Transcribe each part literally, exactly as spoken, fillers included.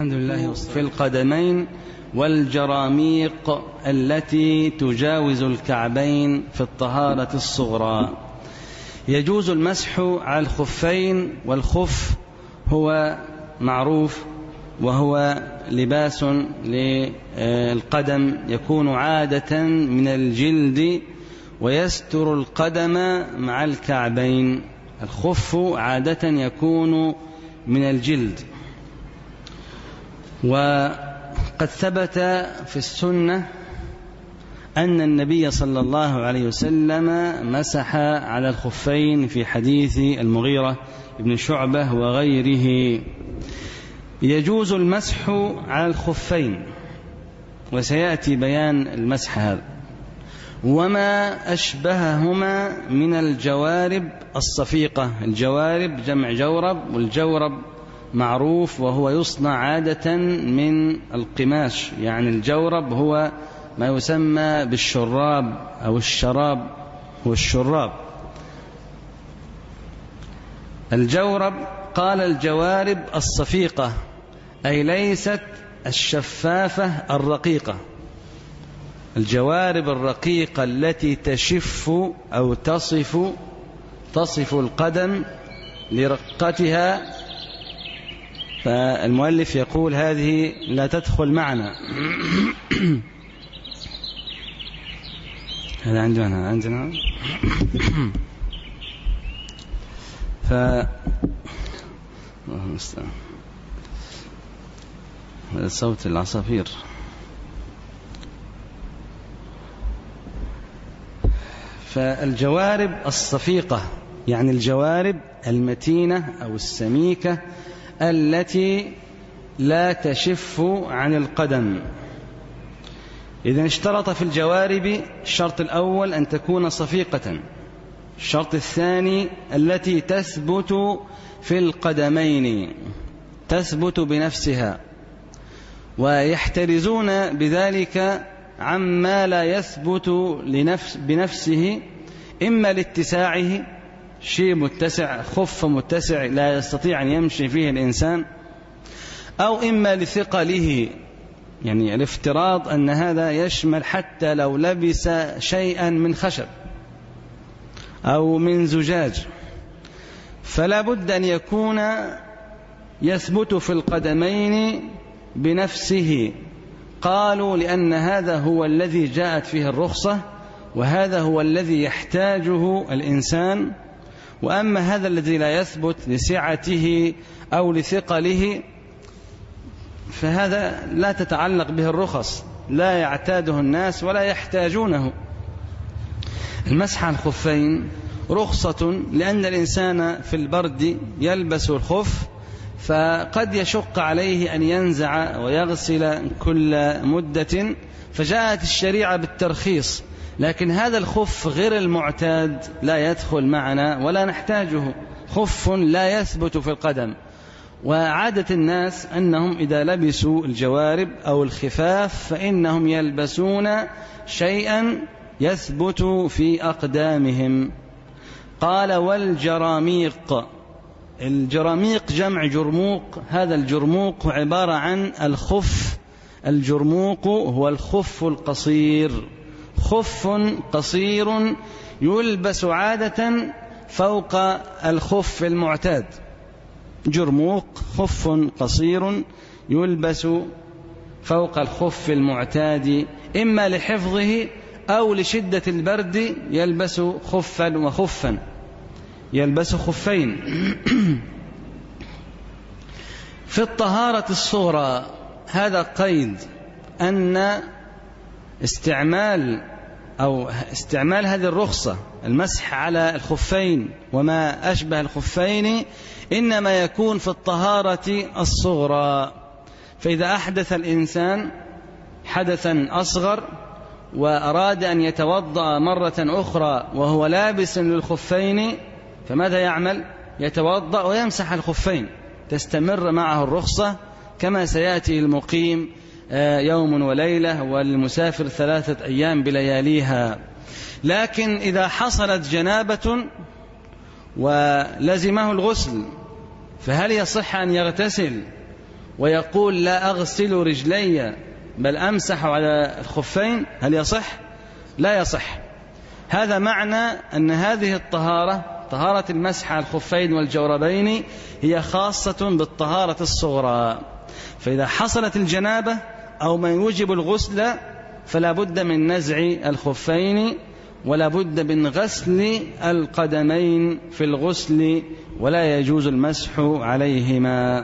الحمد لله. في القدمين والجراميق التي تجاوز الكعبين في الطهارة الصغرى. يجوز المسح على الخفين، والخف هو معروف وهو لباس للقدم يكون عادة من الجلد ويستر القدم مع الكعبين. الخف عادة يكون من الجلد، وقد ثبت في السنة أن النبي صلى الله عليه وسلم مسح على الخفين في حديث المغيرة بن شعبة وغيره. يجوز المسح على الخفين، وسيأتي بيان المسح هذا، وما أشبههما من الجوارب الصفيقة. الجوارب جمع جورب، والجورب معروف وهو يصنع عادة من القماش، يعني الجورب هو ما يسمى بالشراب أو الشراب هو الشراب. الجورب قال الجوارب الصفيقة، أي ليست الشفافة الرقيقة. الجوارب الرقيقة التي تشف أو تصف تصف القدم لرقتها، فالمؤلف يقول هذه لا تدخل معنا. هذا عندنا عندنا ف صوت العصافير. فالجوارب الصفيقة يعني الجوارب المتينة أو السميكة التي لا تشف عن القدم. إذن اشترط في الجوارب الشرط الأول أن تكون صفيقة، الشرط الثاني التي تثبت في القدمين، تثبت بنفسها، ويحترزون بذلك عما لا يثبت لنفس بنفسه، إما لاتساعه، شيء متسع، خف متسع لا يستطيع أن يمشي فيه الإنسان، أو إما لثقله، يعني الافتراض أن هذا يشمل حتى لو لبس شيئا من خشب أو من زجاج، فلا بد أن يكون يثبت في القدمين بنفسه. قالوا لأن هذا هو الذي جاءت فيه الرخصة، وهذا هو الذي يحتاجه الإنسان. وأما هذا الذي لا يثبت لسعته أو لثقله فهذا لا تتعلق به الرخص، لا يعتاده الناس ولا يحتاجونه. المسح على الخفين رخصة، لأن الإنسان في البرد يلبس الخف، فقد يشق عليه أن ينزع ويغسل كل مدة، فجاءت الشريعة بالترخيص. لكن هذا الخف غير المعتاد لا يدخل معنا ولا نحتاجه، خف لا يثبت في القدم. وعادة الناس أنهم إذا لبسوا الجوارب أو الخفاف فإنهم يلبسون شيئا يثبت في أقدامهم. قال والجراميق. الجراميق جمع جرموق، هذا الجرموق عبارة عن الخف. الجرموق هو الخف القصير، خف قصير يلبس عادة فوق الخف المعتاد. جرموق خف قصير يلبس فوق الخف المعتاد، إما لحفظه أو لشدة البرد يلبس خفا وخفا، يلبس خفين. في الطهارة الصغرى هذا قيد أن استعمال أو استعمال هذه الرخصة المسح على الخفين وما أشبه الخفين إنما يكون في الطهارة الصغرى. فإذا أحدث الإنسان حدثا أصغر وأراد أن يتوضأ مرة أخرى وهو لابس للخفين، فماذا يعمل؟ يتوضأ ويمسح الخفين، تستمر معه الرخصة كما سيأتي المقيم يوم وليلة والمسافر ثلاثة أيام بلياليها. لكن إذا حصلت جنابة ولزمه الغسل فهل يصح أن يغتسل ويقول لا أغسل رجلي بل أمسح على الخفين، هل يصح؟ لا يصح. هذا معنى أن هذه الطهارة، طهارة المسح على الخفين والجوربين، هي خاصة بالطهارة الصغرى. فإذا حصلت الجنابة أو ما يوجب الغسل فلا بد من نزع الخفين ولا بد من غسل القدمين في الغسل، ولا يجوز المسح عليهما.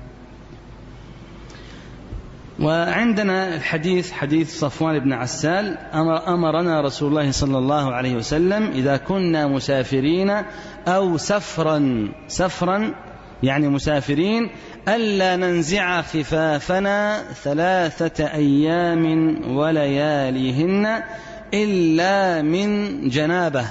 وعندنا الحديث حديث صفوان بن عسال: أمر أمرنا رسول الله صلى الله عليه وسلم إذا كنا مسافرين أو سفرا سفرا يعني مسافرين ألا ننزع خفافنا ثلاثة أيام ولياليهن إلا من جنابه،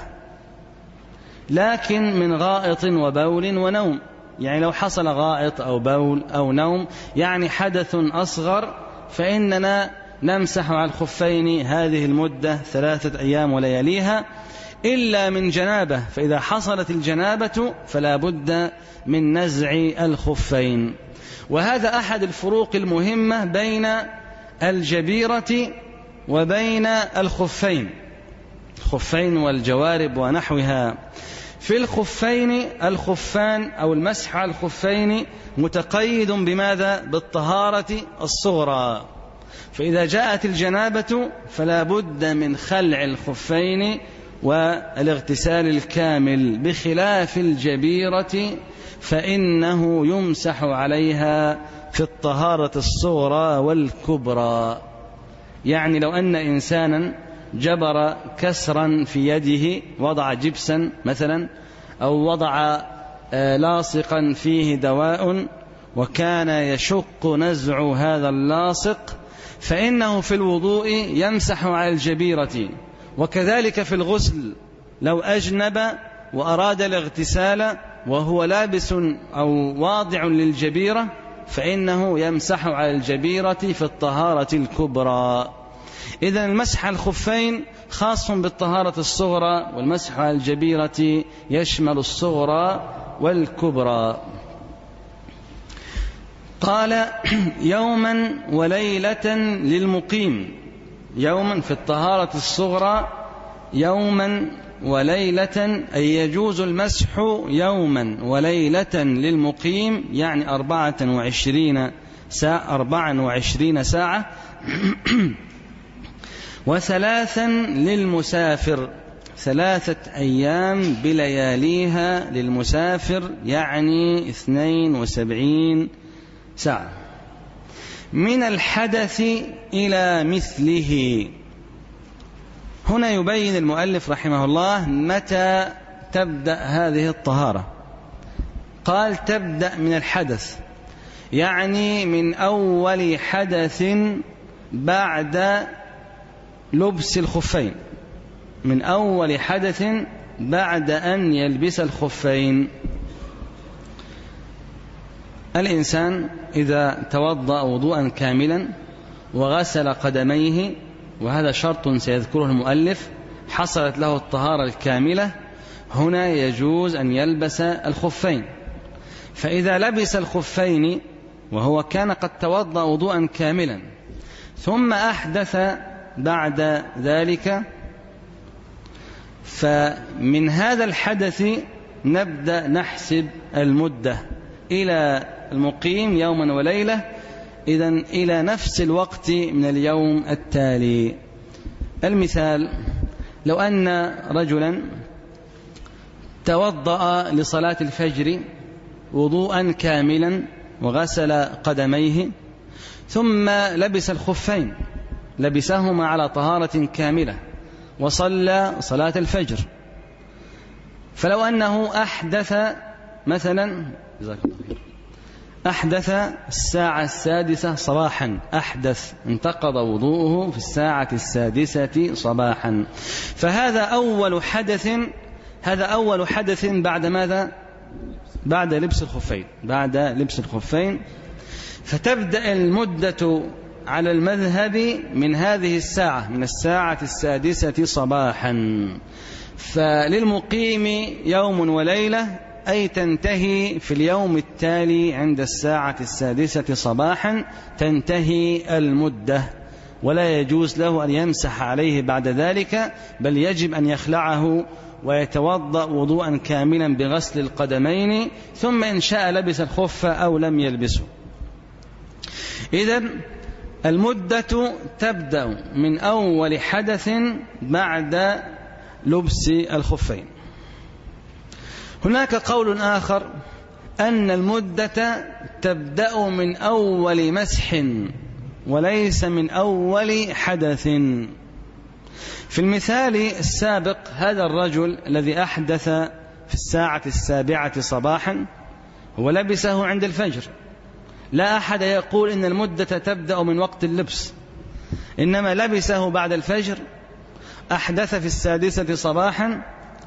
لكن من غائط وبول ونوم. يعني لو حصل غائط أو بول أو نوم يعني حدث أصغر فإننا نمسح على الخفين هذه المدة ثلاثة أيام ولياليها، إلا من جنابه، فإذا حصلت الجنابة فلا بد من نزع الخفين. وهذا أحد الفروق المهمة بين الجبيرة وبين الخفين، الخفين والجوارب ونحوها. في الخفين الخفان أو المسح على الخفين متقيد بماذا؟ بالطهارة الصغرى، فإذا جاءت الجنابة فلا بد من خلع الخفين والاغتسال الكامل، بخلاف الجبيرة فإنه يمسح عليها في الطهارة الصغرى والكبرى. يعني لو أن إنسانا جبر كسرا في يده، وضع جبسا مثلا أو وضع لاصقا فيه دواء وكان يشق نزع هذا اللاصق، فإنه في الوضوء يمسح على الجبيرة. وكذلك في الغسل لو أجنب وأراد الاغتسال وهو لابس أو واضع للجبيرة فإنه يمسح على الجبيرة في الطهارة الكبرى. إذن المسح على الخفين خاص بالطهارة الصغرى، والمسح على الجبيرة يشمل الصغرى والكبرى. قال: يوما وليلة للمقيم. يوما في الطهارة الصغرى يوما وليلة، أي يجوز المسح يوما وليلة للمقيم، يعني أربعة وعشرين ساعة, أربعة وعشرين ساعة وثلاثا للمسافر، ثلاثة أيام بلياليها للمسافر، يعني اثنين وسبعين ساعة. من الحدث إلى مثله. هنا يبين المؤلف رحمه الله متى تبدأ هذه الطهارة. قال: تبدأ من الحدث، يعني من أول حدث بعد لبس الخفين، من أول حدث بعد أن يلبس الخفين. الإنسان إذا توضأ وضوءا كاملا وغسل قدميه، وهذا شرط سيذكره المؤلف، حصلت له الطهارة الكاملة، هنا يجوز أن يلبس الخفين. فإذا لبس الخفين وهو كان قد توضأ وضوءا كاملا ثم أحدث بعد ذلك، فمن هذا الحدث نبدأ نحسب المدة إلى المقيم يوما وليلة، إذن إلى نفس الوقت من اليوم التالي. المثال: لو أن رجلا توضأ لصلاة الفجر وضوءا كاملا وغسل قدميه ثم لبس الخفين، لبسهما على طهارة كاملة وصلى صلاة الفجر، فلو أنه أحدث مثلا أحدث الساعة السادسة صباحا، أحدث انتقض وضوءه في الساعة السادسة صباحا، فهذا أول حدث، هذا أول حدث بعد ماذا؟ بعد لبس الخفين، بعد لبس الخفين. فتبدأ المدة على المذهب من هذه الساعة، من الساعة السادسة صباحا. فللمقيم يوم وليلة أي تنتهي في اليوم التالي عند الساعة السادسة صباحا تنتهي المدة، ولا يجوز له أن يمسح عليه بعد ذلك، بل يجب أن يخلعه ويتوضأ وضوءا كاملا بغسل القدمين، ثم إن شاء لبس الخف أو لم يلبسه. إذن المدة تبدأ من أول حدث بعد لبس الخفين. هناك قول آخر أن المدة تبدأ من أول مسح وليس من أول حدث. في المثال السابق هذا الرجل الذي أحدث في الساعة السابعة صباحا هو لبسه عند الفجر، لا أحد يقول إن المدة تبدأ من وقت اللبس، إنما لبسه بعد الفجر، أحدث في السادسة صباحا،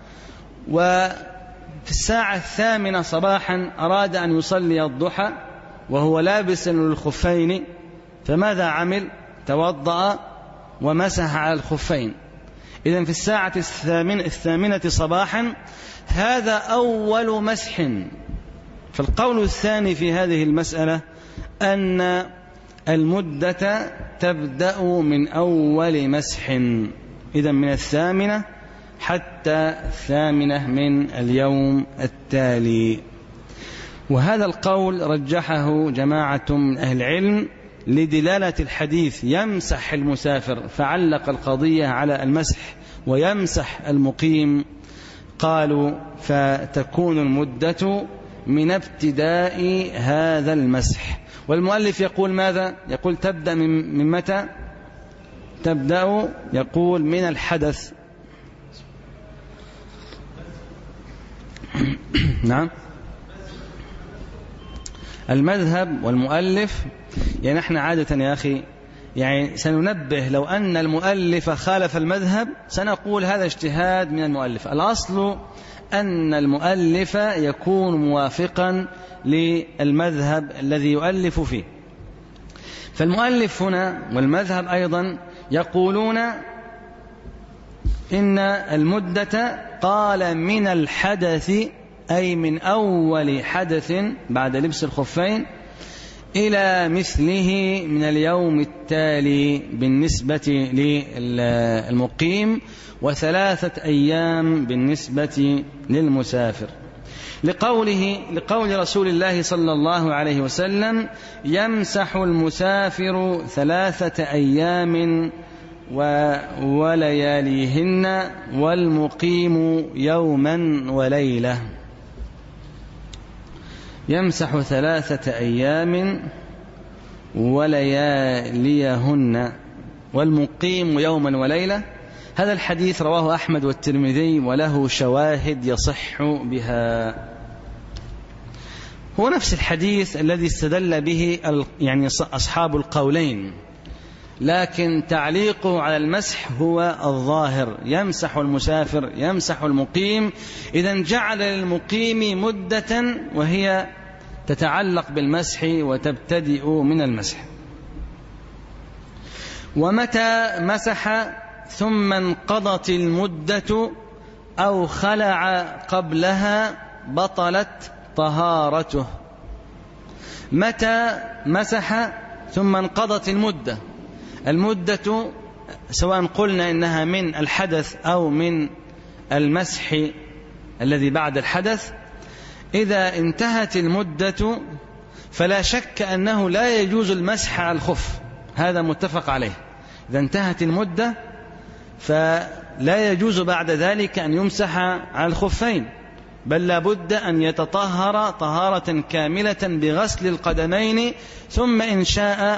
وفي الساعة الثامنة صباحا أراد أن يصلي الضحى وهو لابس للخفين، فماذا عمل؟ توضأ ومسح على الخفين. إذن في الساعة الثامنة صباحا هذا أول مسح. فالقول الثاني في هذه المسألة أن المدة تبدأ من أول مسح، إذن من الثامنة حتى الثامنة من اليوم التالي. وهذا القول رجحه جماعة من أهل العلم لدلالة الحديث يمسح المسافر، فعلق القضية على المسح، ويمسح المقيم، قالوا فتكون المدة من ابتداء هذا المسح. والمؤلف يقول ماذا؟ يقول تبدأ من, من متى؟ تبدأ يقول من الحدث. نعم، المذهب والمؤلف، يعني نحن عادة يا أخي يعني سننبه لو أن المؤلف خالف المذهب سنقول هذا اجتهاد من المؤلف. الأصل أن المؤلف يكون موافقا للمذهب الذي يؤلف فيه. فالمؤلف هنا والمذهب أيضا يقولون إن المدة قال من الحدث، أي من أول حدث بعد لبس الخفين إلى مثله من اليوم التالي بالنسبة للمقيم، وثلاثة أيام بالنسبة للمسافر، لقوله لقول رسول الله صلى الله عليه وسلم يمسح المسافر ثلاثة أيام ولياليهن والمقيم يوما وليلة. يمسح ثلاثة أيام ولياليهن والمقيم يوما وليلة. هذا الحديث رواه أحمد والترمذي وله شواهد يصح بها. هو نفس الحديث الذي استدل به يعني أصحاب القولين، لكن تعليقه على المسح هو الظاهر، يمسح المسافر يمسح المقيم، إذن جعل للمقيم مدة وهي تتعلق بالمسح وتبتدئ من المسح. ومتى مسح ثم انقضت المدة أو خلع قبلها بطلت طهارته. متى مسح ثم انقضت المدة، المدة سواء قلنا إنها من الحدث أو من المسح الذي بعد الحدث، إذا انتهت المدة فلا شك أنه لا يجوز المسح على الخف، هذا متفق عليه. إذا انتهت المدة فلا يجوز بعد ذلك أن يمسح على الخفين، بل لابد أن يتطهر طهارة كاملة بغسل القدمين، ثم إن شاء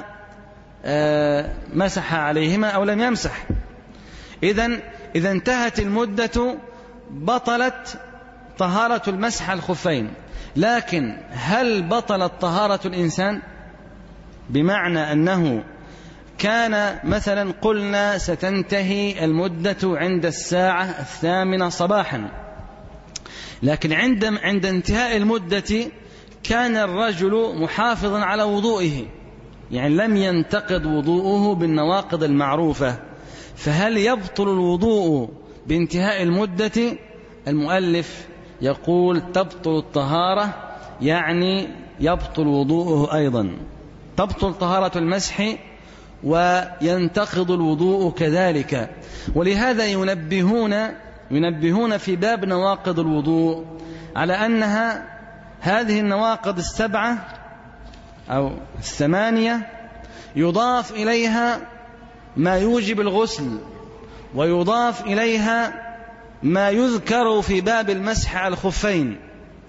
مسح عليهما أو لم يمسح. إذن إذا انتهت المدة بطلت طهارة المسح على الخفين. لكن هل بطلت طهارة الإنسان؟ بمعنى أنه كان مثلا قلنا ستنتهي المدة عند الساعة الثامنة صباحا، لكن عند عند انتهاء المدة كان الرجل محافظا على وضوئه، يعني لم ينتقض وضوءه بالنواقض المعروفة، فهل يبطل الوضوء بانتهاء المدة؟ المؤلف يقول تبطل الطهارة، يعني يبطل وضوءه أيضا، تبطل طهارة المسح وينتقض الوضوء كذلك. ولهذا ينبهون ينبهون في باب نواقض الوضوء على أنها هذه النواقض السبعة أو الثمانية يضاف إليها ما يوجب الغسل، ويضاف إليها ما يذكر في باب المسح على الخفين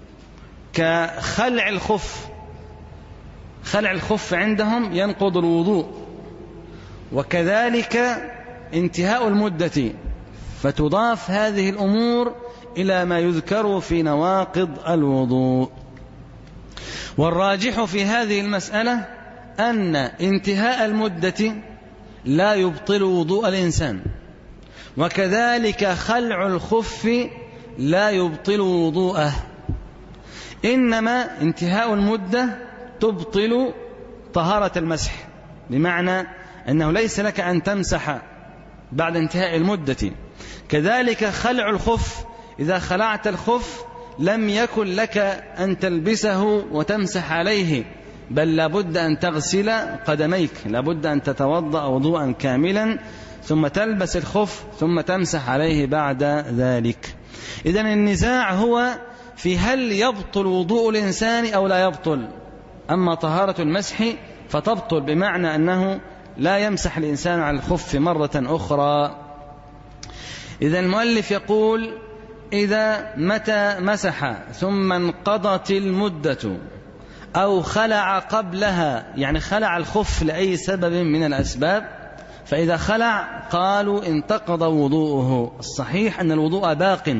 كخلع الخف. خلع الخف عندهم ينقض الوضوء، وكذلك انتهاء المدة، فتضاف هذه الأمور إلى ما يذكر في نواقض الوضوء. والراجح في هذه المسألة أن انتهاء المدة لا يبطل وضوء الإنسان، وكذلك خلع الخف لا يبطل وضوءه، إنما انتهاء المدة تبطل طهارة المسح، بمعنى أنه ليس لك أن تمسح بعد انتهاء المدة. كذلك خلع الخف، إذا خلعت الخف لم يكن لك أن تلبسه وتمسح عليه، بل لابد أن تغسل قدميك، لابد أن تتوضأ وضوءا كاملا ثم تلبس الخف ثم تمسح عليه بعد ذلك. إذن النزاع هو في هل يبطل وضوء الإنسان أو لا يبطل. أما طهارة المسح فتبطل، بمعنى أنه لا يمسح الإنسان على الخف مرة أخرى. إذا المؤلف يقول إذا متى مسح ثم انقضت المدة أو خلع قبلها، يعني خلع الخف لأي سبب من الأسباب، فإذا خلع قالوا انتقض وضوءه. الصحيح أن الوضوء باق،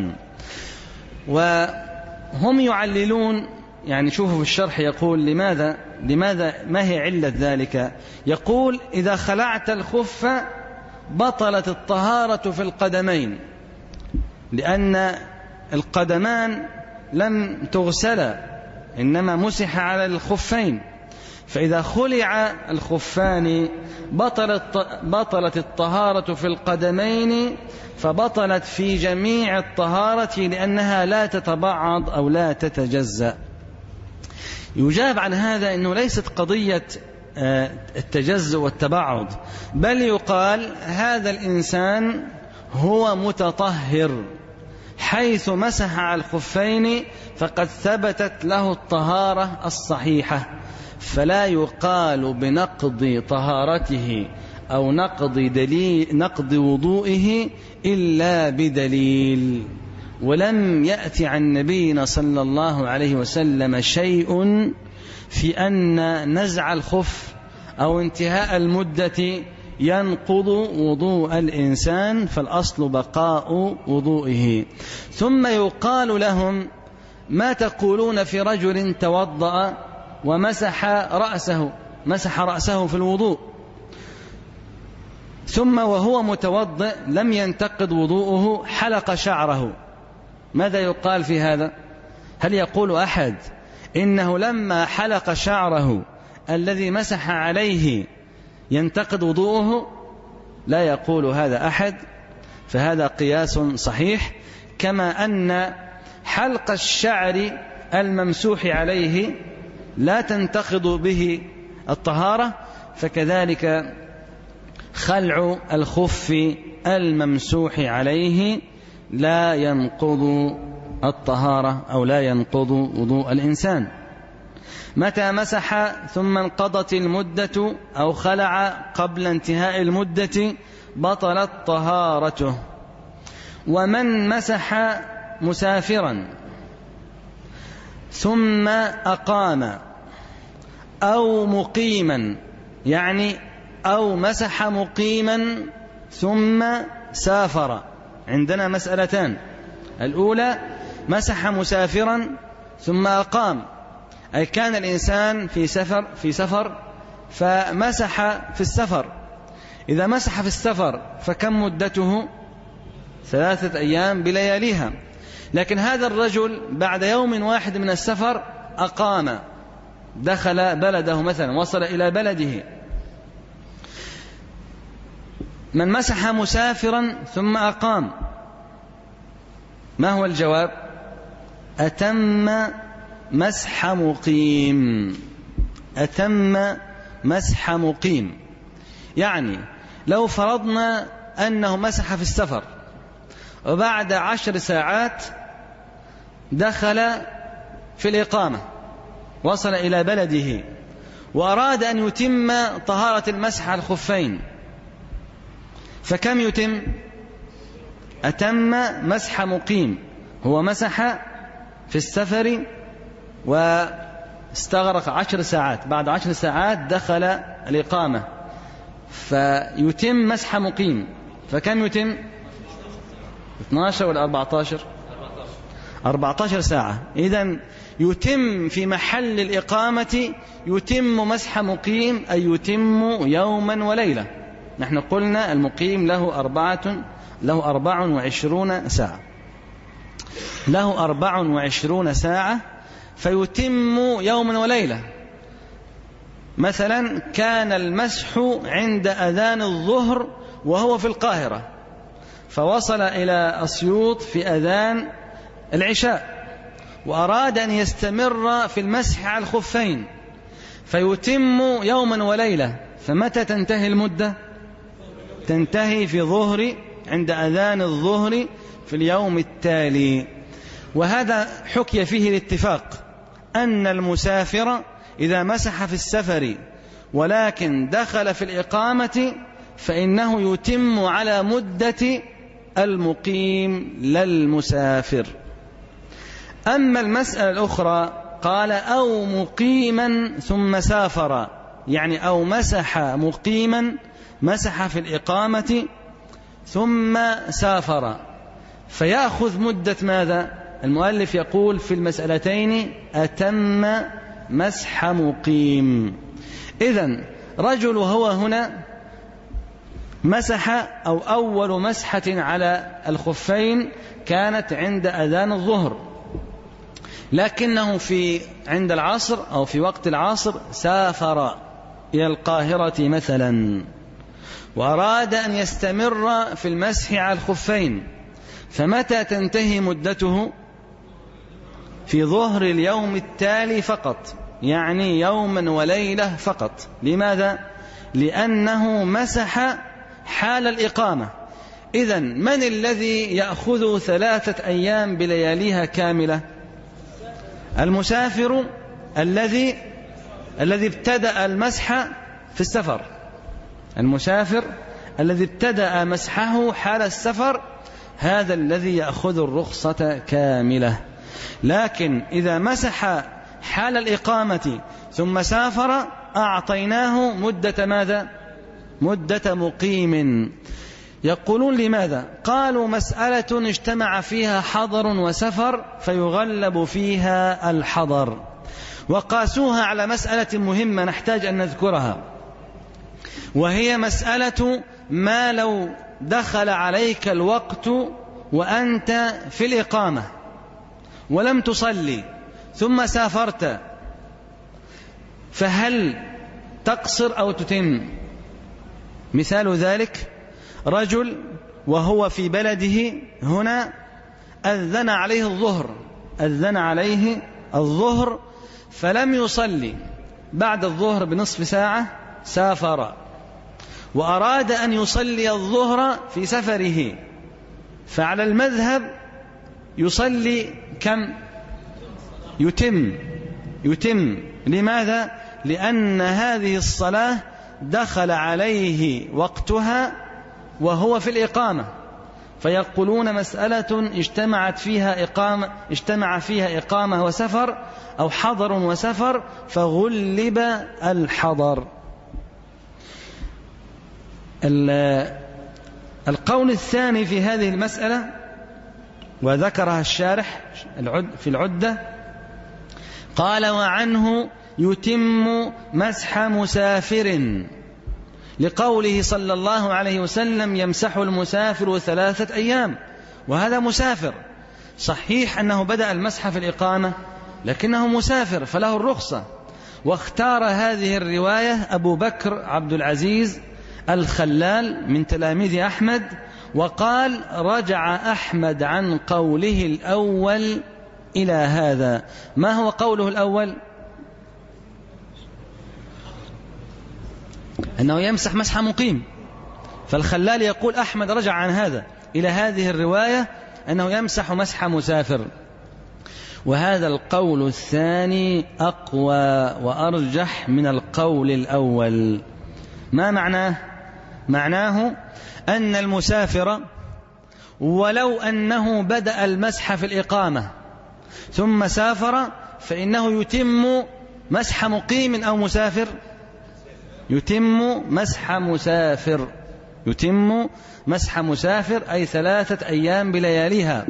وهم يعللون، يعني شوفوا في الشرح يقول لماذا لماذا ما هي علة ذلك. يقول إذا خلعت الخف بطلت الطهارة في القدمين، لأن القدمان لم تغسلا، إنما مسح على الخفين، فإذا خلع الخفان بطلت, بطلت الطهارة في القدمين، فبطلت في جميع الطهارة لأنها لا تتبعض أو لا تتجزأ. يجاب عن هذا أنه ليست قضية التجزؤ والتبعض، بل يقال هذا الإنسان هو متطهر، حيث مسح على الخفين فقد ثبتت له الطهارة الصحيحة، فلا يقال بنقض طهارته أو نقض دليل نقض وضوئه إلا بدليل. ولم يأتي عن نبينا صلى الله عليه وسلم شيء في أن نزع الخف أو انتهاء المدة ينقض وضوء الإنسان، فالأصل بقاء وضوئه. ثم يقال لهم ما تقولون في رجل توضأ ومسح رأسه مسح رأسه في الوضوء ثم وهو متوضئ لم ينتقض وضوءه حلق شعره، ماذا يقال في هذا؟ هل يقول أحد إنه لما حلق شعره الذي مسح عليه ينتقض وضوءه؟ لا يقول هذا أحد، فهذا قياس صحيح. كما أن حلق الشعر الممسوح عليه لا تنتقض به الطهارة، فكذلك خلع الخف الممسوح عليه لا ينقض الطهارة أو لا ينقض وضوء الإنسان. متى مسح ثم انقضت المدة أو خلع قبل انتهاء المدة بطلت طهارته. ومن مسح مسافرا ثم أقام أو مقيما، يعني أو مسح مقيما ثم سافر، عندنا مسألتان. الأولى مسح مسافرا ثم أقام، أي كان الإنسان في سفر في سفر فمسح في السفر. إذا مسح في السفر فكم مدته؟ ثلاثة أيام بلياليها. لكن هذا الرجل بعد يوم واحد من السفر أقام، دخل بلده مثلا، وصل إلى بلده. من مسح مسافرا ثم أقام، ما هو الجواب؟ أتم مسح مقيم. أتم مسح مقيم يعني لو فرضنا أنه مسح في السفر وبعد عشر ساعات دخل في الإقامة، وصل إلى بلده وأراد أن يتم طهارة المسح على الخفين، فكم يتم؟ أتم مسح مقيم. هو مسح في السفر واستغرق عشر ساعات، بعد عشر ساعات دخل الإقامة فيتم مسح مقيم، فكم يتم؟ اثني عشر ولا أربعة عشر؟ أربعة عشر ساعة. إذن يتم في محل الإقامة يتم مسح مقيم، أي يتم يوما وليلة. نحن قلنا المقيم له أربعة له أربع وعشرون ساعة له أربع وعشرون ساعة فيتم يوما وليلة. مثلا كان المسح عند أذان الظهر وهو في القاهرة، فوصل إلى أسيوط في أذان العشاء وأراد أن يستمر في المسح على الخفين، فيتم يوما وليلة. فمتى تنتهي المدة؟ تنتهي في ظهر عند أذان الظهر في اليوم التالي. وهذا حكي فيه الاتفاق أن المسافر إذا مسح في السفر ولكن دخل في الإقامة فإنه يتم على مدة المقيم للمسافر. أما المسألة الأخرى قال أو مقيما ثم سافر، يعني أو مسح مقيما، مسح في الإقامة ثم سافر، فيأخذ مدة ماذا؟ المؤلف يقول في المسألتين أتم مسح مقيم. إذن رجل هو هنا مسح أو أول مسحة على الخفين كانت عند أذان الظهر، لكنه في عند العصر أو في وقت العصر سافر إلى القاهرة مثلا وأراد أن يستمر في المسح على الخفين، فمتى تنتهي مدته؟ في ظهر اليوم التالي فقط، يعني يوما وليلة فقط. لماذا؟ لأنه مسح حال الإقامة. إذن من الذي يأخذ ثلاثة أيام بلياليها كاملة؟ المسافر الذي الذي ابتدأ المسح في السفر، المسافر الذي ابتدأ مسحه حال السفر هذا الذي يأخذ الرخصة كاملة. لكن إذا مسح حال الإقامة ثم سافر أعطيناه مدة ماذا؟ مدة مقيم. يقولون لماذا؟ قالوا مسألة اجتمع فيها حضر وسفر فيغلب فيها الحضر، وقاسوها على مسألة مهمة نحتاج أن نذكرها، وهي مسألة ما لو دخل عليك الوقت وأنت في الإقامة ولم تصلي ثم سافرت، فهل تقصر أو تتم؟ مثال ذلك رجل وهو في بلده هنا أذن عليه الظهر أذن عليه الظهر فلم يصلي، بعد الظهر بنصف ساعة سافر وأراد أن يصلي الظهر في سفره، فعلى المذهب يصلي كم؟ يتم يتم لماذا؟ لأن هذه الصلاة دخل عليه وقتها وهو في الإقامة، فيقولون مسألة اجتمعت فيها إقامة اجتمع فيها إقامة وسفر أو حضر وسفر فغلب الحضر. القول الثاني في هذه المسألة وذكرها الشارح في العدة قال وعنه يتم مسح مسافر لقوله صلى الله عليه وسلم يمسح المسافر ثلاثة أيام، وهذا مسافر صحيح أنه بدأ المسح في الإقامة لكنه مسافر فله الرخصة. واختار هذه الرواية أبو بكر عبد العزيز الخلال من تلاميذ أحمد، وقال رجع أحمد عن قوله الأول إلى هذا. ما هو قوله الأول؟ أنه يمسح مسح مقيم. فالخلال يقول أحمد رجع عن هذا إلى هذه الرواية أنه يمسح مسح مسافر، وهذا القول الثاني أقوى وأرجح من القول الأول. ما معناه؟ معناه أن المسافر ولو أنه بدأ المسح في الإقامة ثم سافر فإنه يتم مسح مقيم أو مسافر، يتم مسح مسافر، يتم مسح مسافر أي ثلاثة أيام بلياليها.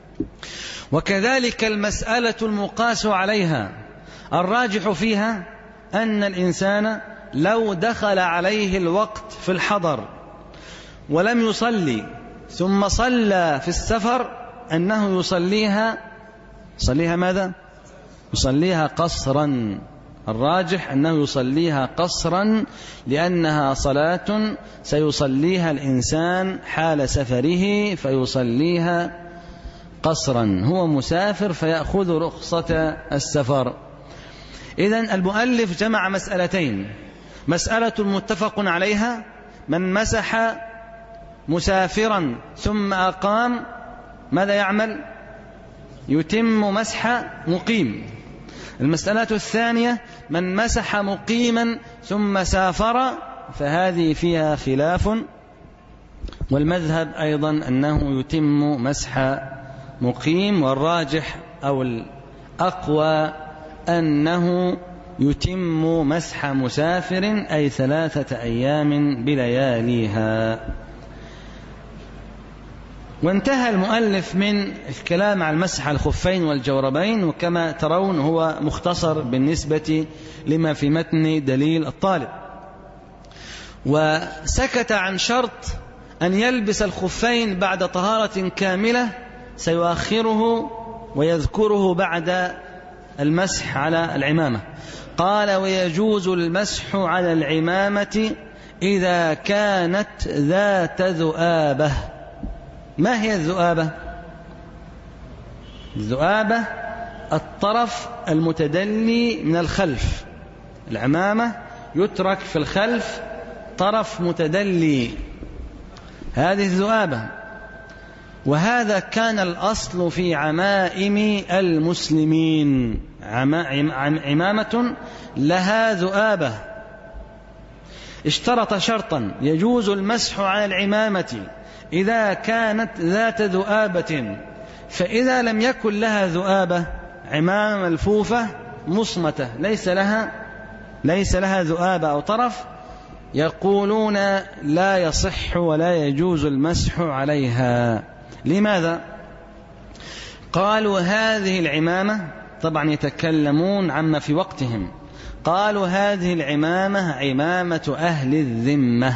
وكذلك المسألة المقاس عليها الراجح فيها أن الإنسان لو دخل عليه الوقت في الحضر ولم يصلي ثم صلى في السفر أنه يصليها يصليها ماذا؟ يصليها قصرا. الراجح أنه يصليها قصرا لأنها صلاة سيصليها الإنسان حال سفره فيصليها قصرا، هو مسافر فيأخذ رخصة السفر. إذن المؤلف جمع مسألتين: مسألة متفق عليها من مسح مسافرا ثم أقام ماذا يعمل؟ يتم مسح مقيم. المسألة الثانية من مسح مقيما ثم سافر فهذه فيها خلاف، والمذهب أيضا أنه يتم مسح مقيم، والراجح أو الأقوى أنه يتم مسح مسافر أي ثلاثة أيام بلياليها. وانتهى المؤلف من الكلام عن مسح الخفين والجوربين، وكما ترون هو مختصر بالنسبة لما في متن دليل الطالب، وسكت عن شرط أن يلبس الخفين بعد طهارة كاملة سيؤخره ويذكره بعد المسح على العمامة. قال: ويجوز المسح على العمامة إذا كانت ذات ذؤابة. ما هي الذؤابة؟ الذؤابة الطرف المتدلي من الخلف، العمامة يترك في الخلف طرف متدلي، هذه الذؤابة. وهذا كان الأصل في عمائم المسلمين، عمامة لها ذؤابة. اشترط شرطا: يجوز المسح على العمامة إذا كانت ذات ذؤابة، فإذا لم يكن لها ذؤابة، عمامة ملفوفة مصمتة ليس لها ليس لها ذؤابة أو طرف، يقولون لا يصح ولا يجوز المسح عليها. لماذا؟ قالوا هذه العمامة، طبعا يتكلمون عما في وقتهم، قالوا هذه العمامة عمامة أهل الذمة،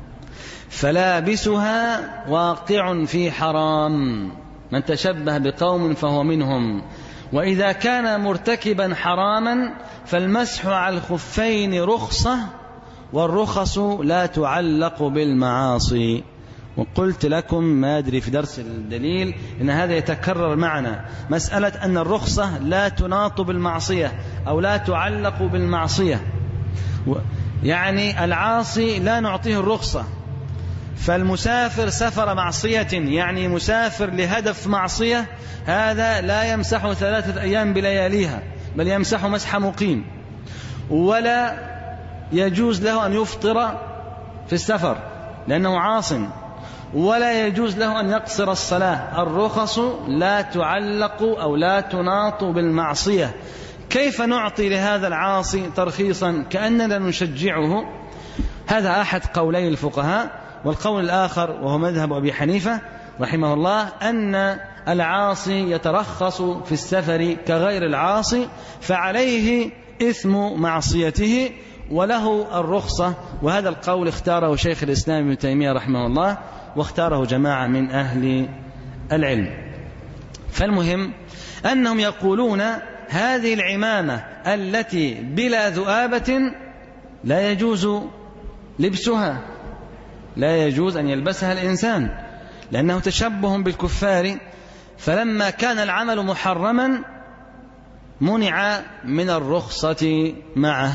فلابسها واقع في حرام، من تشبه بقوم فهو منهم. وإذا كان مرتكبا حراما فالمسح على الخفين رخصة، والرخص لا تعلق بالمعاصي. وقلت لكم ما أدري في درس الدليل إن هذا يتكرر معنا، مسألة أن الرخصة لا تناط بالمعصية أو لا تعلق بالمعصية، يعني العاصي لا نعطيه الرخصة. فالمسافر سفر معصية، يعني مسافر لهدف معصية، هذا لا يمسح ثلاثة أيام بلياليها، بل يمسح مسح مقيم. ولا يجوز له أن يفطر في السفر لأنه عاص، ولا يجوز له أن يقصر الصلاة. الرخص لا تعلق أو لا تناط بالمعصية. كيف نعطي لهذا العاصي ترخيصا كأننا نشجعه؟ هذا أحد قولي الفقهاء. والقول الآخر وهو مذهب أبي حنيفة رحمه الله أن العاصي يترخص في السفر كغير العاصي، فعليه إثم معصيته وله الرخصة. وهذا القول اختاره شيخ الإسلام ابن تيمية رحمه الله، واختاره جماعة من أهل العلم. فالمهم أنهم يقولون هذه العمامة التي بلا ذؤابة لا يجوز لبسها، لا يجوز أن يلبسها الإنسان، لأنه تشبه بالكفار فلما كان العمل محرما منع من الرخصة معه.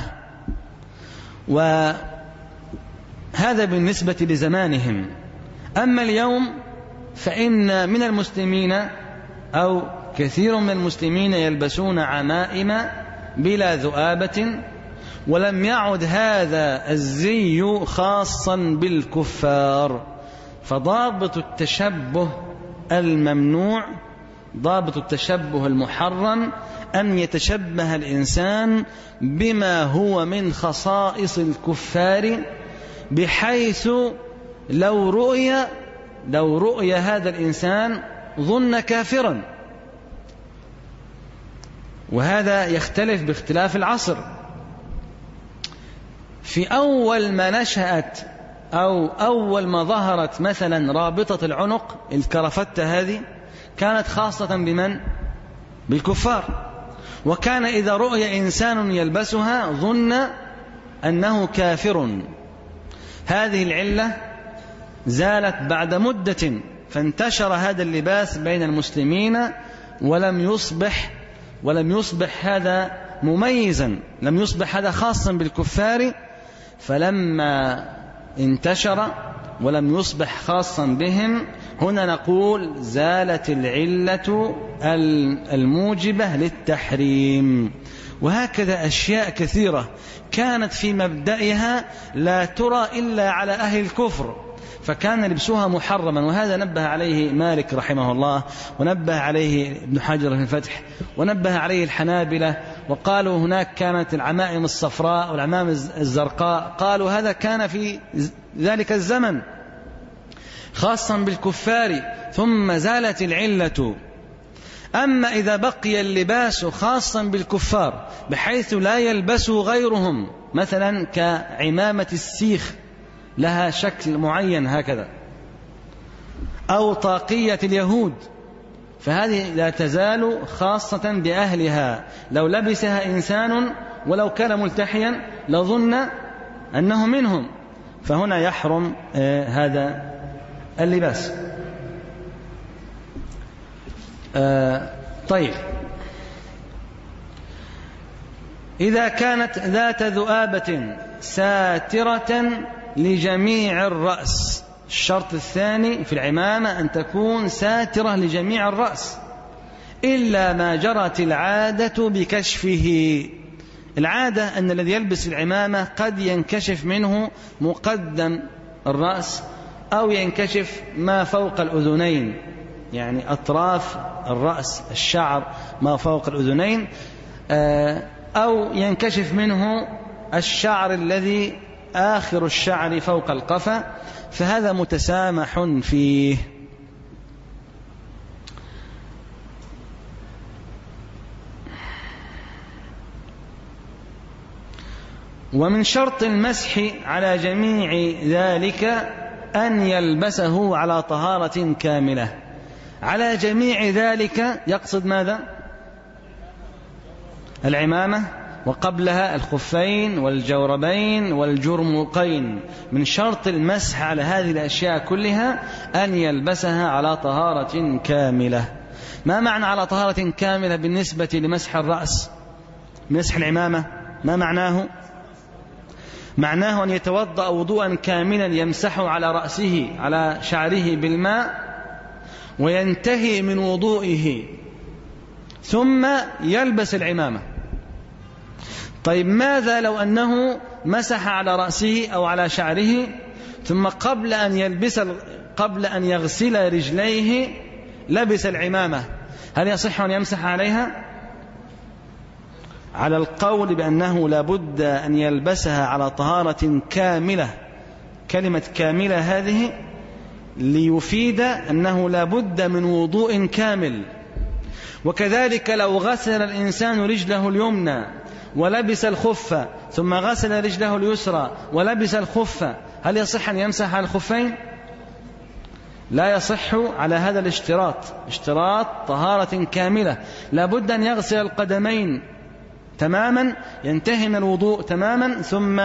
وهذا بالنسبة لزمانهم. أما اليوم فإن من المسلمين أو كثير من المسلمين يلبسون عمائم بلا ذؤابة، ولم يعد هذا الزي خاصا بالكفار. فضابط التشبه الممنوع، ضابط التشبه المحرم، أن يتشبه الإنسان بما هو من خصائص الكفار، بحيث لو رؤي لو رؤي هذا الإنسان ظن كافرا. وهذا يختلف باختلاف العصر. في أول ما نشأت أو أول ما ظهرت مثلا رابطة العنق الكرافتة هذه، كانت خاصة بمن؟ بالكفار. وكان إذا رؤي إنسان يلبسها ظن أنه كافر. هذه العلة زالت بعد مدة، فانتشر هذا اللباس بين المسلمين، ولم يصبح ولم يصبح هذا مميزا، لم يصبح هذا خاصا بالكفار. فلما انتشر ولم يصبح خاصا بهم، هنا نقول زالت العلة الموجبة للتحريم. وهكذا أشياء كثيرة كانت في مبدئها لا ترى إلا على أهل الكفر، فكان لبسها محرما. وهذا نبه عليه مالك رحمه الله، ونبه عليه ابن حجر في الفتح، ونبه عليه الحنابلة. وقالوا هناك كانت العمائم الصفراء والعمائم الزرقاء، قالوا هذا كان في ذلك الزمن خاصا بالكفار، ثم زالت العلة. أما إذا بقي اللباس خاصا بالكفار بحيث لا يلبسه غيرهم، مثلا كعمامة السيخ لها شكل معين هكذا، أو طاقية اليهود، فهذه لا تزال خاصة بأهلها. لو لبسها إنسان ولو كان ملتحيا لظن أنه منهم، فهنا يحرم آه هذا اللباس. آه طيب، إذا كانت ذات ذؤابة ساترة لجميع الرأس، الشرط الثاني في العمامة أن تكون ساترة لجميع الرأس، إلا ما جرت العادة بكشفه. العادة أن الذي يلبس العمامة قد ينكشف منه مقدم الرأس، أو ينكشف ما فوق الأذنين، يعني أطراف الرأس، الشعر ما فوق الأذنين، أو ينكشف منه الشعر الذي آخر الشعر فوق القفا، فهذا متسامح فيه. ومن شرط المسح على جميع ذلك أن يلبسه على طهارة كاملة. على جميع ذلك يقصد ماذا؟ العمامة، وقبلها الخفين والجوربين والجرموقين. من شرط المسح على هذه الأشياء كلها أن يلبسها على طهارة كاملة. ما معنى على طهارة كاملة بالنسبة لمسح الرأس؟ مسح العمامة ما معناه؟ معناه أن يتوضأ وضوءا كاملا يمسح على رأسه على شعره بالماء، وينتهي من وضوئه ثم يلبس العمامة. طيب، ماذا لو أنه مسح على رأسه أو على شعره ثم قبل أن يلبس قبل أن يغسل رجليه لبس العمامة؟ هل يصح أن يمسح عليها؟ على القول بأنه لابد أن يلبسها على طهارة كاملة. كلمة كاملة هذه ليفيد أنه لابد من وضوء كامل. وكذلك لو غسل الإنسان رجله اليمنى ولبس الخف، ثم غسل رجله اليسرى ولبس الخف، هل يصح أن يمسح على الخفين؟ لا يصح على هذا الاشتراط، اشتراط طهارة كاملة. لابد أن يغسل القدمين تماما، ينتهي من الوضوء تماما، ثم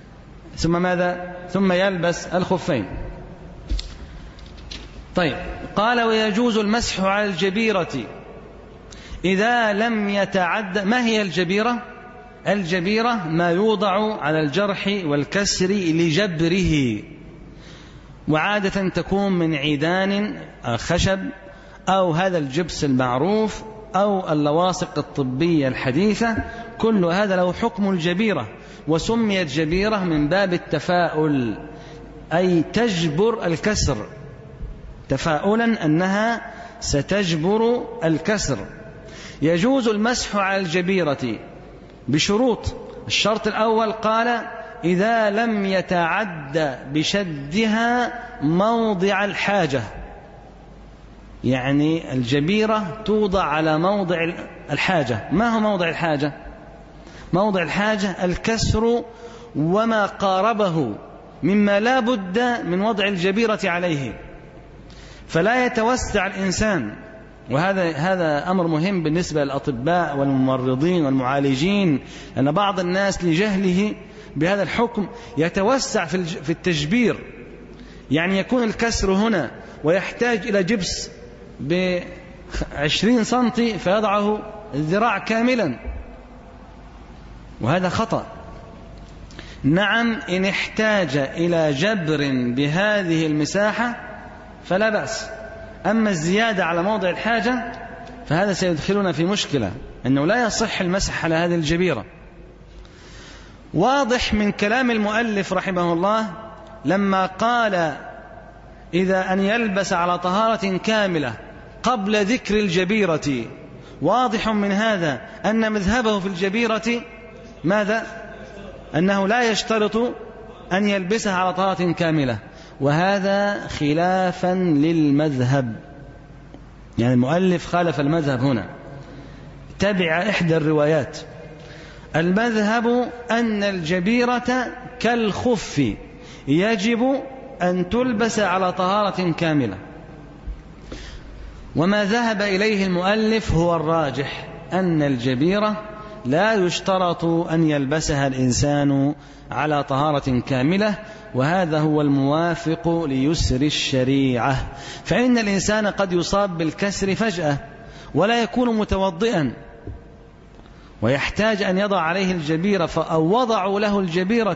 ثم ماذا؟ ثم يلبس الخفين. طيب، قال ويجوز المسح على الجبيرة إذا لم يتعد. ما هي الجبيرة؟ الجبيرة ما يوضع على الجرح والكسر لجبره، وعادة تكون من عيدان خشب أو هذا الجبس المعروف أو اللواصق الطبية الحديثة، كل هذا له حكم الجبيرة، وسميت جبيرة من باب التفاؤل، أي تجبر الكسر، تفاؤلا أنها ستجبر الكسر. يجوز المسح على الجبيرة بشروط. الشرط الأول قال إذا لم يتعد بشدها موضع الحاجة، يعني الجبيرة توضع على موضع الحاجة. ما هو موضع الحاجة؟ موضع الحاجة الكسر وما قاربه مما لا بد من وضع الجبيرة عليه، فلا يتوسع الإنسان. وهذا هذا أمر مهم بالنسبة للأطباء والممرضين والمعالجين، أن بعض الناس لجهله بهذا الحكم يتوسع في التجبير، يعني يكون الكسر هنا ويحتاج إلى جبس بعشرين سنتي فيضعه الذراع كاملا، وهذا خطأ. نعم إن احتاج إلى جبر بهذه المساحة فلا بأس، أما الزيادة على موضع الحاجة فهذا سيدخلنا في مشكلة، أنه لا يصح المسح على هذه الجبيرة. واضح من كلام المؤلف رحمه الله لما قال إذا أن يلبس على طهارة كاملة قبل ذكر الجبيرة، واضح من هذا أن مذهبه في الجبيرة ماذا؟ أنه لا يشترط أن يلبسها على طهارة كاملة، وهذا خلافا للمذهب، يعني المؤلف خالف المذهب هنا، تبع إحدى الروايات. المذهب أن الجبيرة كالخف يجب أن تلبس على طهارة كاملة، وما ذهب إليه المؤلف هو الراجح، أن الجبيرة لا يشترط أن يلبسها الإنسان على طهارة كاملة، وهذا هو الموافق ليسر الشريعة. فإن الإنسان قد يصاب بالكسر فجأة ولا يكون متوضئا ويحتاج أن يضع عليه الجبيرة، أو وضعوا له الجبيرة.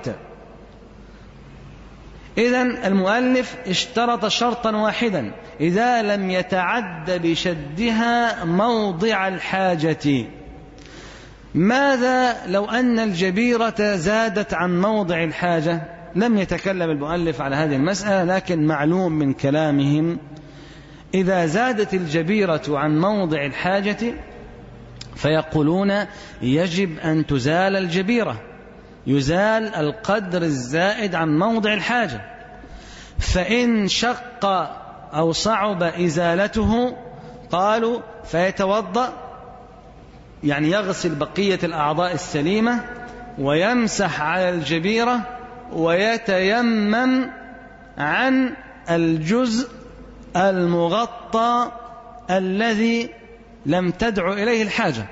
إذن المؤلف اشترط شرطا واحدا: إذا لم يتعد بشدها موضع الحاجة. ماذا لو أن الجبيرة زادت عن موضع الحاجة؟ لم يتكلم المؤلف على هذه المسألة، لكن معلوم من كلامهم إذا زادت الجبيرة عن موضع الحاجة فيقولون يجب أن تزال الجبيرة، يزال القدر الزائد عن موضع الحاجة. فإن شق أو صعب إزالته قالوا فيتوضأ، يعني يغسل بقية الأعضاء السليمة ويمسح على الجبيرة ويتيمم عن الجزء المغطى الذي لم تدع إليه الحاجة.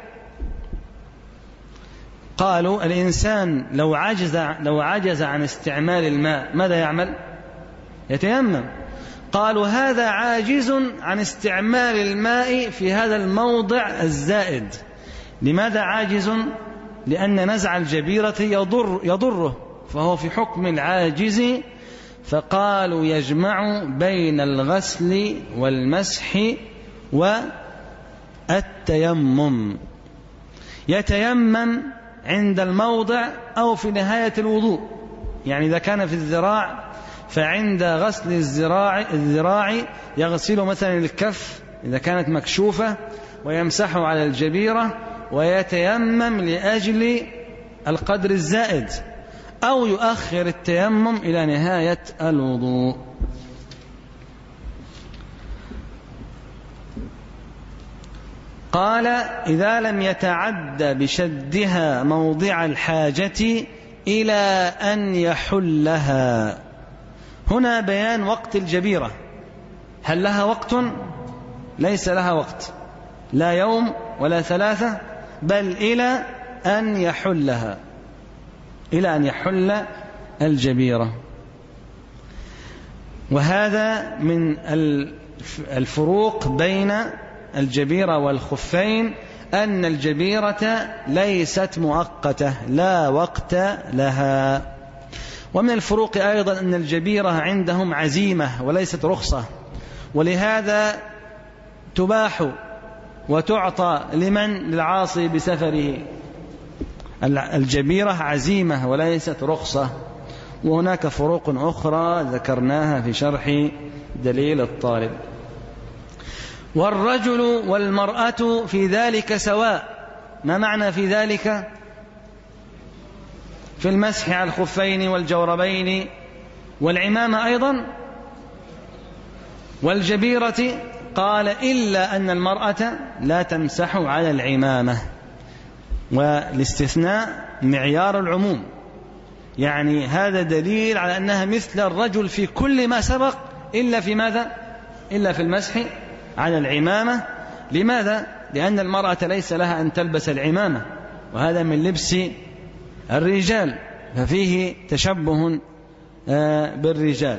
قالوا الإنسان لو عجز, لو عجز عن استعمال الماء ماذا يعمل؟ يتيمم. قالوا هذا عاجز عن استعمال الماء في هذا الموضع الزائد. لماذا عاجز؟ لأن نزع الجبيرة يضر يضره، فهو في حكم العاجز. فقالوا يجمع بين الغسل والمسح والتيمم، يتيمم عند الموضع أو في نهاية الوضوء، يعني إذا كان في الذراع فعند غسل الذراع الذراع يغسل مثلا الكف إذا كانت مكشوفة ويمسح على الجبيرة ويتيمم لأجل القدر الزائد، أو يؤخر التيمم إلى نهاية الوضوء. قال إذا لم يتعد بشدها موضع الحاجة إلى أن يحلها. هنا بيان وقت الجبيرة، هل لها وقت؟ ليس لها وقت، لا يوم ولا ثلاثة، بل إلى أن يحلها، إلى أن يحل الجبيرة. وهذا من الفروق بين الجبيرة والخفين أن الجبيرة ليست مؤقتة لا وقت لها. ومن الفروق أيضا أن الجبيرة عندهم عزيمة وليست رخصة، ولهذا تباح وتعطى لمن للعاصي بسفره. الجبيرة عزيمة وليست رخصة. وهناك فروق أخرى ذكرناها في شرح دليل الطالب. والرجل والمرأة في ذلك سواء. ما معنى في ذلك؟ في المسح على الخفين والجوربين والعمامة أيضا والجبيرة. قال إلا أن المرأة لا تمسح على العمامة، والاستثناء معيار العموم، يعني هذا دليل على أنها مثل الرجل في كل ما سبق إلا في ماذا؟ إلا في المسح على العمامة. لماذا؟ لأن المرأة ليس لها أن تلبس العمامة، وهذا من لبس الرجال، ففيه تشبه بالرجال.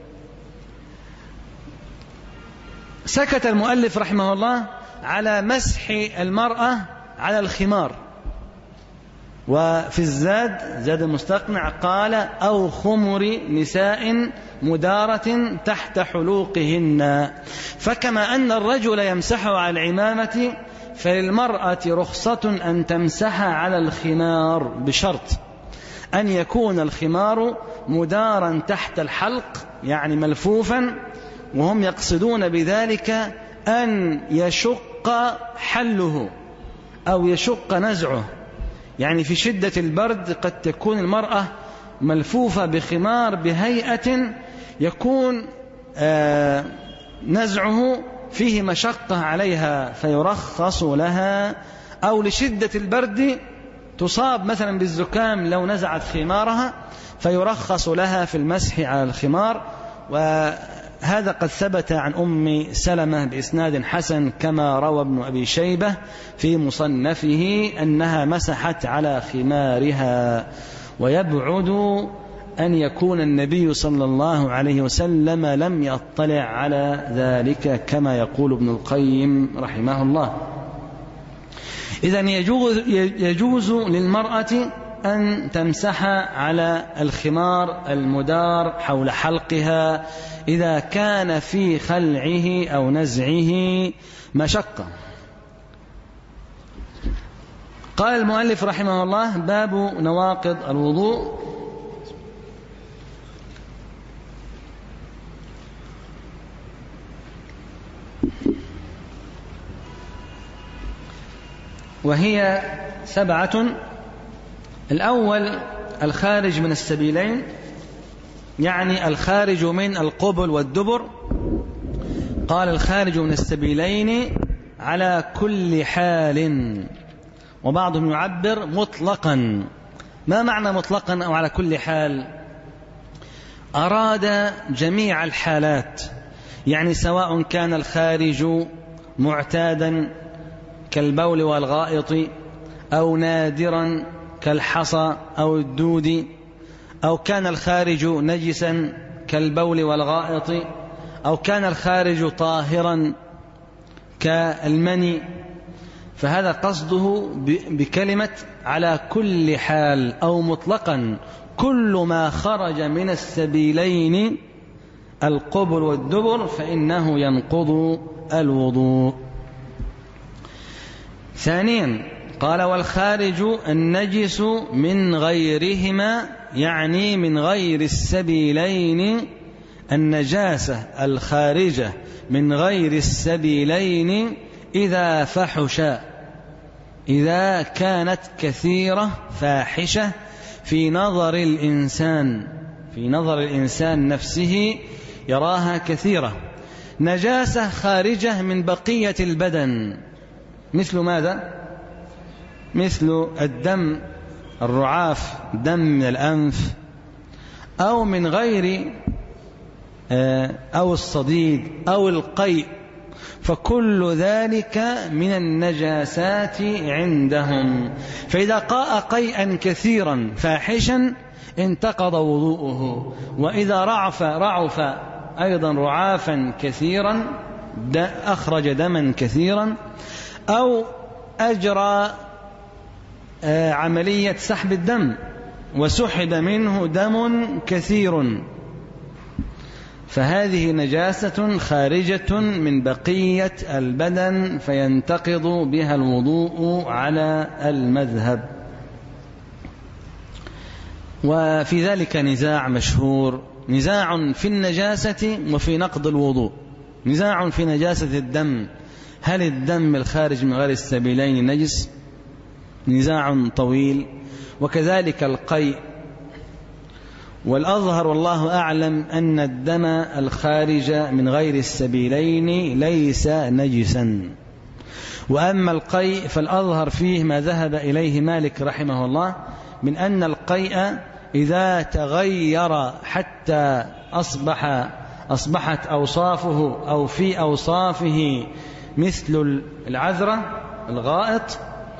سكت المؤلف رحمه الله على مسح المرأة على الخمار. وفي الزاد زاد المستقنع قال أو خمر نساء مدارة تحت حلوقهن. فكما أن الرجل يمسح على العمامة فللمرأة رخصة أن تمسح على الخمار، بشرط أن يكون الخمار مدارا تحت الحلق، يعني ملفوفا، وهم يقصدون بذلك أن يشق حله أو يشق نزعه. يعني في شدة البرد قد تكون المرأة ملفوفة بخمار بهيئة يكون آه نزعه فيه مشقة عليها فيرخص لها، أو لشدة البرد تصاب مثلا بالزكام لو نزعت خمارها فيرخص لها في المسح على الخمار. وهذا قد ثبت عن أم سلمة بإسناد حسن كما روى ابن أبي شيبة في مصنفه أنها مسحت على خمارها. ويبعد أن يكون النبي صلى الله عليه وسلم لم يطلع على ذلك كما يقول ابن القيم رحمه الله. إذن يجوز, يجوز للمرأة أن تمسح على الخمار المدار حول حلقها إذا كان في خلعه أو نزعه مشقة. قال المؤلف رحمه الله باب نواقض الوضوء. وهي سبعة. الأول الخارج من السبيلين، يعني الخارج من القبل والدبر. قال الخارج من السبيلين على كل حال، وبعضهم يعبر مطلقا. ما معنى مطلقا أو على كل حال؟ أراد جميع الحالات، يعني سواء كان الخارج معتادا كالبول والغائط، أو نادرا كالحصى أو الدود، أو كان الخارج نجسا كالبول والغائط، أو كان الخارج طاهرا كالمني. فهذا قصده بكلمة على كل حال أو مطلقا، كل ما خرج من السبيلين القبل والدبر فإنه ينقض الوضوء. ثانيا قال والخارج النجس من غيرهما، يعني من غير السبيلين. النجاسة الخارجة من غير السبيلين إذا فحش، إذا كانت كثيرة فاحشة في نظر الإنسان، في نظر الإنسان نفسه يراها كثيرة. نجاسة خارجة من بقية البدن، مثل ماذا؟ مثل الدم، الرعاف، دم من الأنف، أو من غير أو الصديد أو القيء، فكل ذلك من النجاسات عندهم. فإذا قاء قيئا كثيرا فاحشا انتقض وضوءه، وإذا رعف رعف أيضا رعافا كثيرا أخرج دما كثيرا، أو أجرى عملية سحب الدم وسحب منه دم كثير، فهذه نجاسة خارجة من بقية البدن فينتقض بها الوضوء على المذهب. وفي ذلك نزاع مشهور، نزاع في النجاسة وفي نقض الوضوء. نزاع في نجاسة الدم، هل الدم الخارج من غير السبيلين نجس؟ نزاع طويل. وكذلك القيء، والأظهر والله أعلم أن الدم الخارج من غير السبيلين ليس نجسا. وأما القيء فالأظهر فيه ما ذهب إليه مالك رحمه الله من أن القيء إذا تغير حتى أصبح أصبحت أوصافه أو في أوصافه مثل العذرة الغائط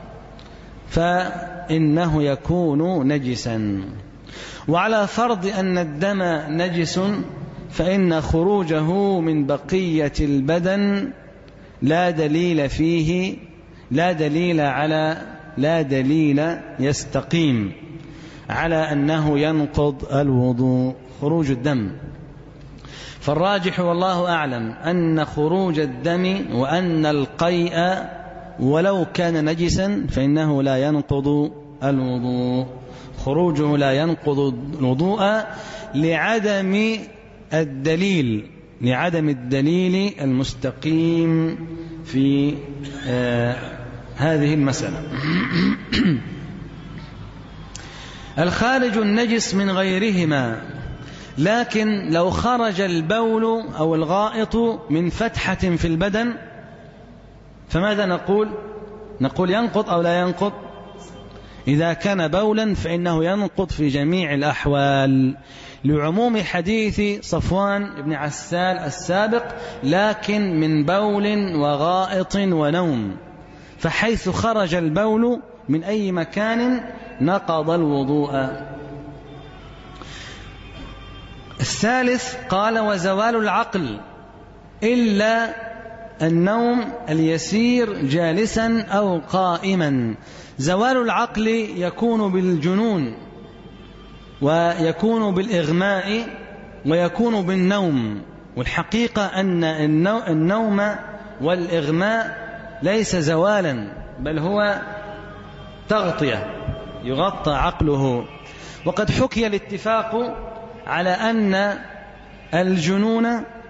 فإنه يكون نجسا. وعلى فرض أن الدم نجس فإن خروجه من بقية البدن لا دليل فيه، لا دليل على لا دليل يستقيم على أنه ينقض الوضوء خروج الدم. فالراجح والله أعلم أن خروج الدم وأن القيء ولو كان نجسا فإنه لا ينقض الوضوء، خروجه لا ينقض الوضوء لعدم الدليل لعدم الدليل المستقيم في آه هذه المسألة. الخارج النجس من غيرهما، لكن لو خرج البول أو الغائط من فتحة في البدن فماذا نقول؟ نقول ينقض أو لا ينقض؟ إذا كان بولا فإنه ينقض في جميع الأحوال لعموم حديث صفوان بن عسال السابق، لكن من بول وغائط ونوم، فحيث خرج البول من أي مكان نقض الوضوء. الثالث قال وزوال العقل إلا النوم اليسير جالسا أو قائما. زوال العقل يكون بالجنون ويكون بالإغماء ويكون بالنوم، والحقيقة أن النوم والإغماء ليس زوالا بل هو تغطية، يغطى عقله. وقد حكي الاتفاق على أن الجنون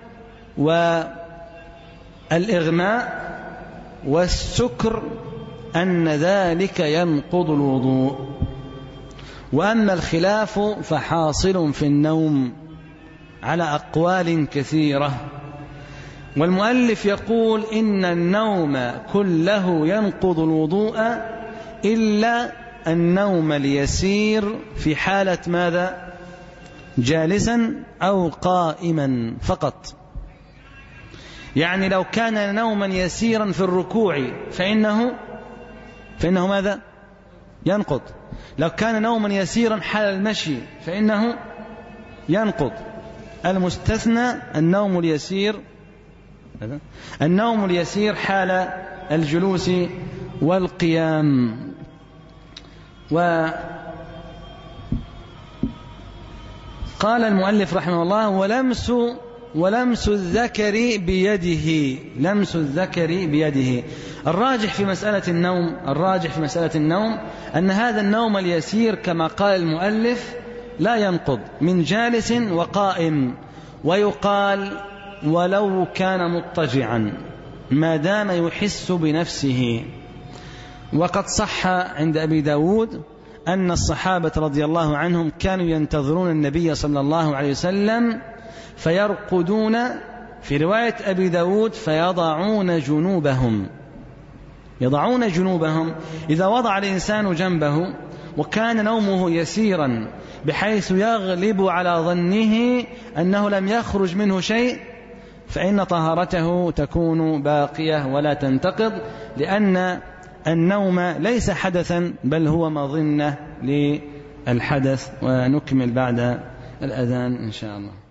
والإغماء والسكر أن ذلك ينقض الوضوء. وأما الخلاف فحاصل في النوم على أقوال كثيرة، والمؤلف يقول إن النوم كله ينقض الوضوء إلا النوم اليسير في حالة ماذا؟ جالسا أو قائما فقط. يعني لو كان نوما يسيرا في الركوع فإنه فإنه ماذا؟ ينقض. لو كان نوما يسيرا حال المشي فإنه ينقض. المستثنى النوم اليسير النوم اليسير حال الجلوس والقيام. وقال المؤلف رحمه الله ولمس ولمس الذكر بيده لمس الذكر بيده. الراجح في مسألة النوم الراجح في مسألة النوم أن هذا النوم اليسير كما قال المؤلف لا ينقض من جالس وقائم، ويقال ولو كان مضطجعا ما دام يحس بنفسه. وقد صح عند أبي داود أن الصحابة رضي الله عنهم كانوا ينتظرون النبي صلى الله عليه وسلم فيرقدون، في رواية أبي داود فيضعون جنوبهم يضعون جنوبهم إذا وضع الإنسان جنبه وكان نومه يسيرا بحيث يغلب على ظنه أنه لم يخرج منه شيء فإن طهارته تكون باقية ولا تنتقض، لأن النوم ليس حدثا بل هو مظنة للحدث. ونكمل بعد الأذان إن شاء الله.